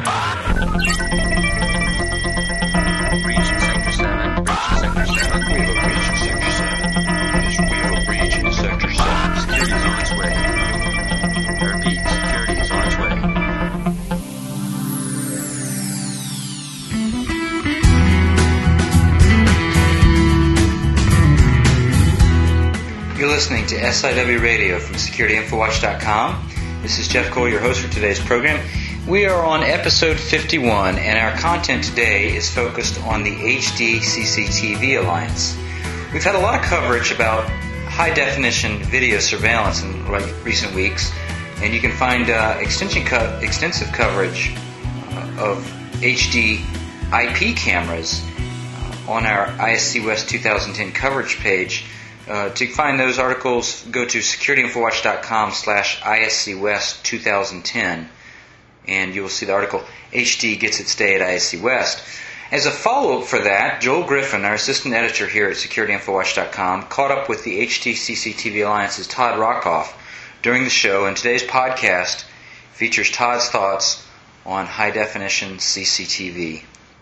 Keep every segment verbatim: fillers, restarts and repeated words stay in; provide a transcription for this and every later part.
Breach in Sector seven. Breach in Sector seven. We have a breach in Sector seven. Yes, we have a breach in Sector seven. Security is on its way. I repeat, security is on its way. You're listening to S I W Radio from Security Info Watch dot com. This is Jeff Cole, your host for today's program. We are on episode fifty-one, and our content today is focused on the H D C C T V Alliance. We've had a lot of coverage about high-definition video surveillance in recent weeks, and you can find uh, extension co- extensive coverage uh, of H D I P cameras uh, on our I S C West twenty ten coverage page. Uh, to find those articles, go to security info watch dot com slash I S C West twenty ten, and you will see the article, H D Gets Its Day at I S C West. As a follow-up for that, Joel Griffin, our assistant editor here at security info watch dot com, caught up with the H D C C T V Alliance's Todd Rockoff during the show, and today's podcast features Todd's thoughts on high-definition C C T V.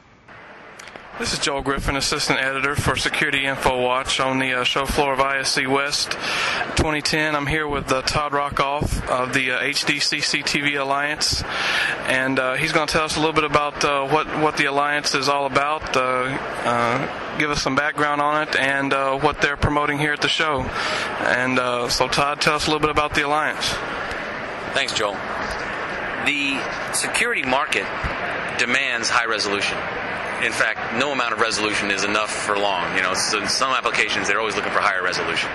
This is Joel Griffin, Assistant Editor for Security Info Watch on the uh, show floor of I S C West twenty ten. I'm here with uh, Todd Rockoff of the uh, H D C C T V Alliance, and uh, he's going to tell us a little bit about uh, what, what the Alliance is all about, uh, uh, give us some background on it, and uh, what they're promoting here at the show. And uh, so, Todd, tell us a little bit about the Alliance. Thanks, Joel. The security market demands high resolution. In fact, no amount of resolution is enough for long. You know, so in some applications, they're always looking for higher resolution.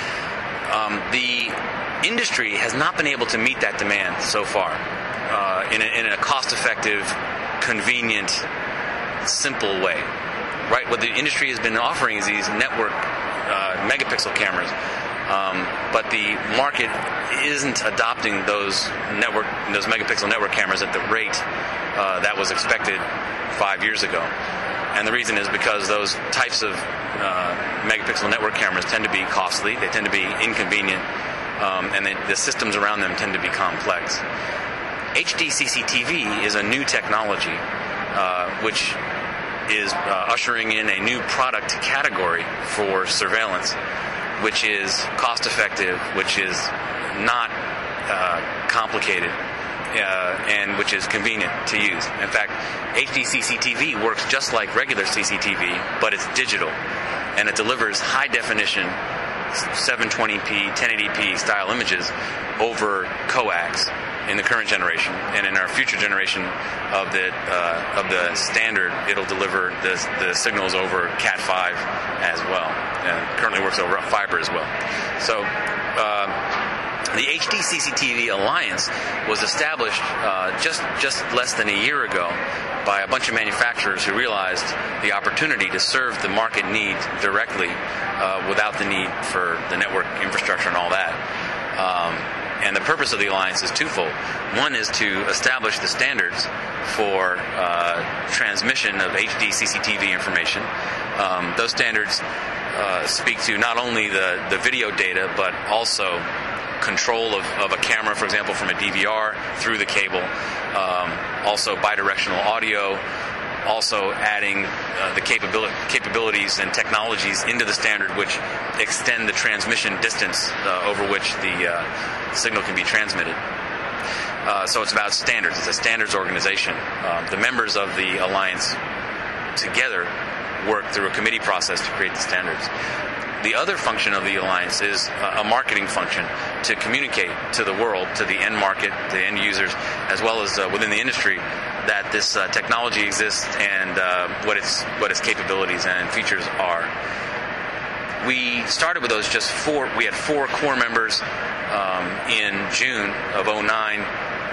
Um, the industry has not been able to meet that demand so far uh, in, a, in a cost-effective, convenient, simple way. Right? What the industry has been offering is these network uh, megapixel cameras, um, but the market isn't adopting those network, those megapixel network cameras at the rate uh, that was expected five years ago. And the reason is because those types of uh, megapixel network cameras tend to be costly, they tend to be inconvenient, um, and they, the systems around them tend to be complex. H D C C T V is a new technology uh, which is uh, ushering in a new product category for surveillance, which is cost-effective, which is not uh, complicated, Uh, and which is convenient to use. In fact, H D C C T V works just like regular C C T V, but it's digital, and it delivers high-definition seven twenty p, ten eighty p style images over coax in the current generation, and in our future generation of the uh, of the standard, it'll deliver the, the signals over cat five as well, and currently works over fiber as well. So. Uh, The H D C C T V Alliance was established uh, just just less than a year ago by a bunch of manufacturers who realized the opportunity to serve the market need directly uh, without the need for the network infrastructure and all that. Um, and the purpose of the Alliance is twofold. One is to establish the standards for uh, transmission of H D C C T V information. Um, those standards uh, speak to not only the, the video data, but also control of, of a camera, for example, from a D V R through the cable, um, also bidirectional audio, also adding uh, the capability, capabilities and technologies into the standard which extend the transmission distance uh, over which the uh, signal can be transmitted. Uh, so it's about standards. It's a standards organization. Uh, the members of the Alliance together work through a committee process to create the standards. The other function of the Alliance is a marketing function to communicate to the world, to the end market, the end users, as well as uh, within the industry, that this uh, technology exists and uh, what its what its capabilities and features are. We started with those just four. We had four core members um, in June of oh nine.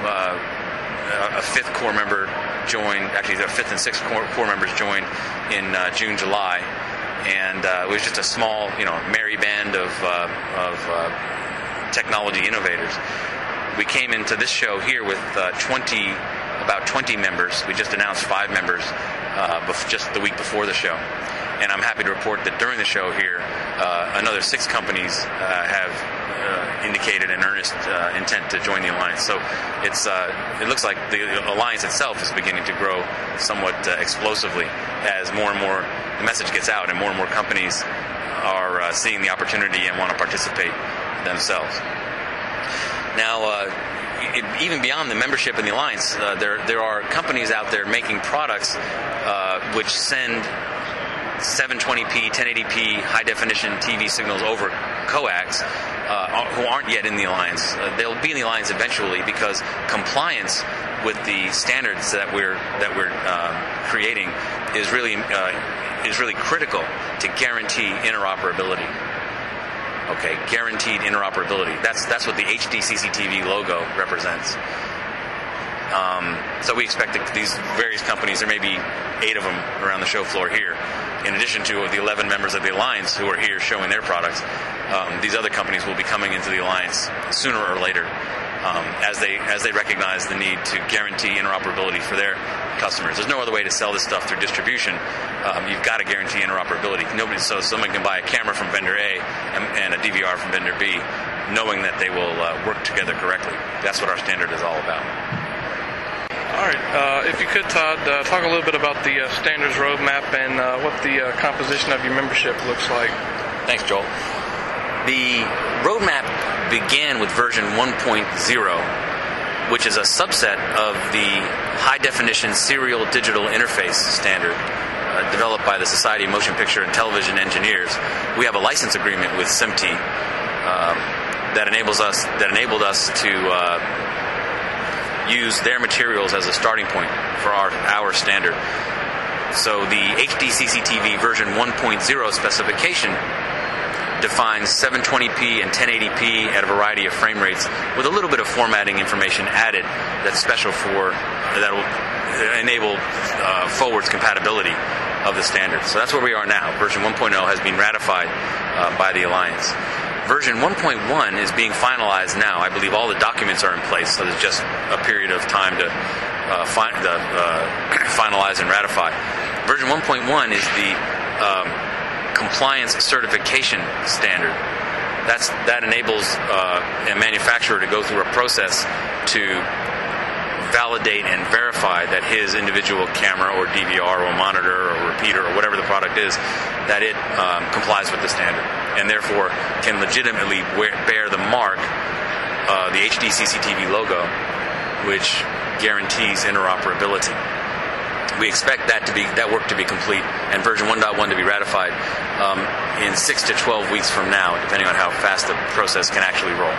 Uh, a fifth core member joined. Actually, the fifth and sixth core, core members joined in uh, June, July. And uh, it was just a small, you know, merry band of, uh, of uh, technology innovators. We came into this show here with uh, twenty, about twenty members. We just announced five members uh, bef- just the week before the show. And I'm happy to report that during the show here, uh, another six companies uh, have uh, indicated an earnest uh, intent to join the alliance. So it's uh, it looks like the alliance itself is beginning to grow somewhat uh, explosively as more and more the message gets out and more and more companies are uh, seeing the opportunity and want to participate themselves. Now, uh, it, even beyond the membership in the alliance, uh, there there are companies out there making products uh, which send seven twenty p, ten eighty p high-definition T V signals over coax uh, who aren't yet in the alliance. Uh, they'll be in the alliance eventually because compliance with the standards that we're that we're uh, creating is really uh, is really critical to guarantee interoperability. Okay, guaranteed interoperability. That's that's what the H D C C T V logo represents. Um, so we expect that these various companies, there may be eight of them around the show floor here, in addition to the eleven members of the alliance who are here showing their products. Um, these other companies will be coming into the alliance sooner or later um, as they as they recognize the need to guarantee interoperability for their customers. There's no other way to sell this stuff through distribution. Um, you've got to guarantee interoperability. Nobody, so someone can buy a camera from vendor A and, and a D V R from vendor B, knowing that they will uh, work together correctly. That's what our standard is all about. All right. Uh, if you could, Todd, uh, talk a little bit about the uh, standards roadmap and uh, what the uh, composition of your membership looks like. Thanks, Joel. The roadmap began with version one point oh, which is a subset of the high-definition serial digital interface standard uh, developed by the Society of Motion Picture and Television Engineers. We have a license agreement with S M T uh, that enables us that enabled us to uh, use their materials as a starting point for our our standard. So the H D C C T V version one point oh specification defines seven twenty p and ten eighty p at a variety of frame rates with a little bit of formatting information added that's special for that will enable uh, forwards compatibility of the standard. So that's where we are now. Version one point oh has been ratified uh, by the Alliance. Version one point one is being finalized now. I believe all the documents are in place, so there's just a period of time to uh, fi- the, uh, finalize and ratify. Version one point one is the um, compliance certification standard. That's, that enables uh, a manufacturer to go through a process to validate and verify that his individual camera or D V R or monitor or repeater or whatever the product is, that it um, complies with the standard and therefore can legitimately wear, bear the mark, uh, the H D C C T V logo, which guarantees interoperability. We expect that to be that work to be complete and version one point one to be ratified um, in six to twelve weeks from now, depending on how fast the process can actually roll.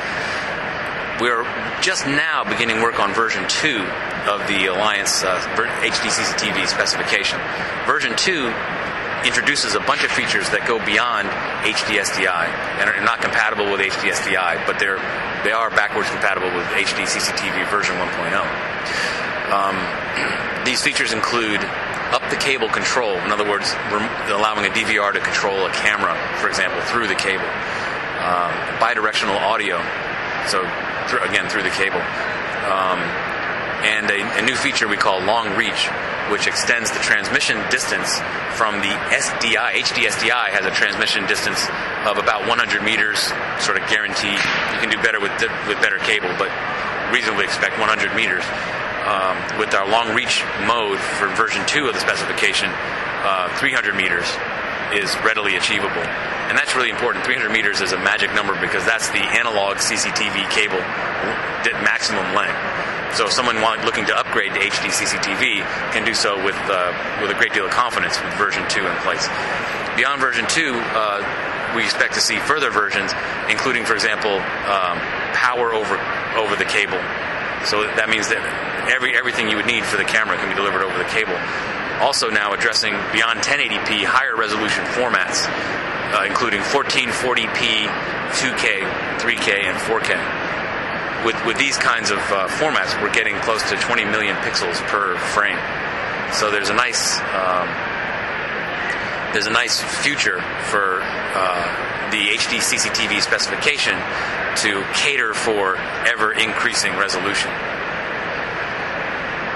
We're just now beginning work on version two of the Alliance uh, H D C C T V specification. Version two introduces a bunch of features that go beyond H D S D I and are not compatible with H D S D I, but they're they are backwards compatible with H D C C T V version one point oh. Um, these features include up-the-cable control, in other words, rem- allowing a D V R to control a camera, for example, through the cable. Um, bidirectional audio, so th- again, through the cable. Um, and a, a new feature we call long reach, which extends the transmission distance from the S D I. H D S D I has a transmission distance of about one hundred meters, sort of guaranteed. You can do better with with better cable, but reasonably expect one hundred meters. Um, with our long reach mode for version two of the specification, uh, three hundred meters is readily achievable. And that's really important. three hundred meters is a magic number because that's the analog C C T V cable maximum length. So if someone want, looking to upgrade to H D C C T V can do so with uh, with a great deal of confidence with version two in place. Beyond version two, uh, we expect to see further versions, including, for example, um, power over over the cable. So that means that every everything you would need for the camera can be delivered over the cable. Also now addressing beyond ten eighty p higher resolution formats, uh, including fourteen forty p, two K, three K, and four K. With with these kinds of uh, formats, we're getting close to twenty million pixels per frame. So there's a nice um, there's a nice future for uh, the H D C C T V specification to cater for ever increasing resolution.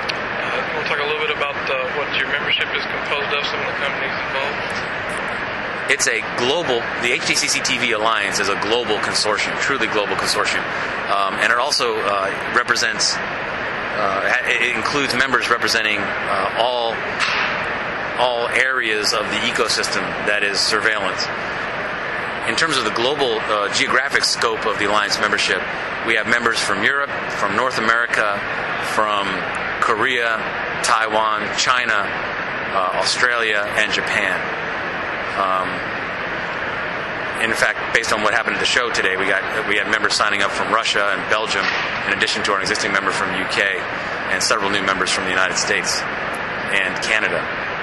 to talk a little bit about uh, what your membership is composed of, some of the companies involved? It's a global, the H D C C T V Alliance is a global consortium, truly global consortium. Um, and it also uh, represents, uh, it includes members representing uh, all, all areas of the ecosystem that is surveillance. In terms of the global uh, geographic scope of the Alliance membership, we have members from Europe, from North America, from Korea, Taiwan, China, uh, Australia, and Japan. Um, in fact, based on what happened at the show today, we got we had members signing up from Russia and Belgium, in addition to our existing member from U K, and several new members from the United States and Canada.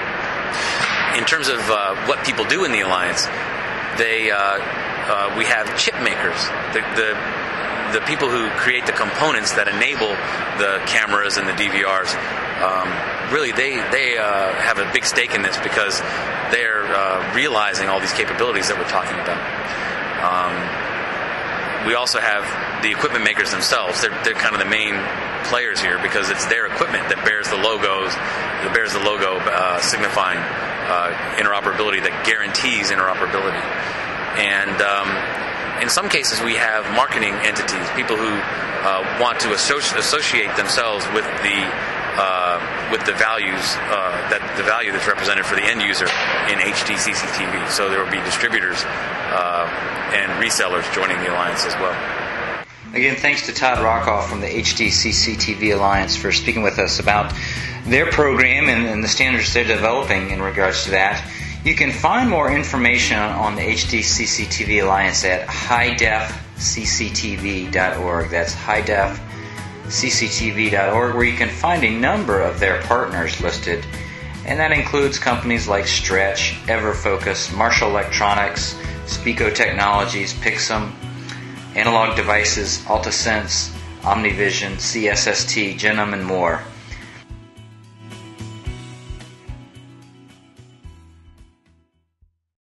In terms of uh, what people do in the Alliance, they uh, uh, we have chip makers, the, the the people who create the components that enable the cameras and the D V Rs. Um, really, they they uh, have a big stake in this because they're uh, realizing all these capabilities that we're talking about. Um, we also have the equipment makers themselves. They're, they're kind of the main players here because it's their equipment that bears the logos, that bears the logo uh, signifying uh, interoperability, that guarantees interoperability. And um, in some cases, we have marketing entities, people who uh, want to associ- associate themselves with the uh, with the values uh, that the value that's represented for the end user in H D C C T V. So there will be distributors uh, and resellers joining the Alliance as well. Again, thanks to Todd Rockoff from the H D C C T V Alliance for speaking with us about their program and, and the standards they're developing in regards to that. You can find more information on the H D C C T V Alliance at high def c c t v dot org. That's high def c c t v dot org, where you can find a number of their partners listed. And that includes companies like Stretch, EverFocus, Marshall Electronics, Spico Technologies, Pixum, Analog Devices, Altasense, Omnivision, C S S T, Genome, and more.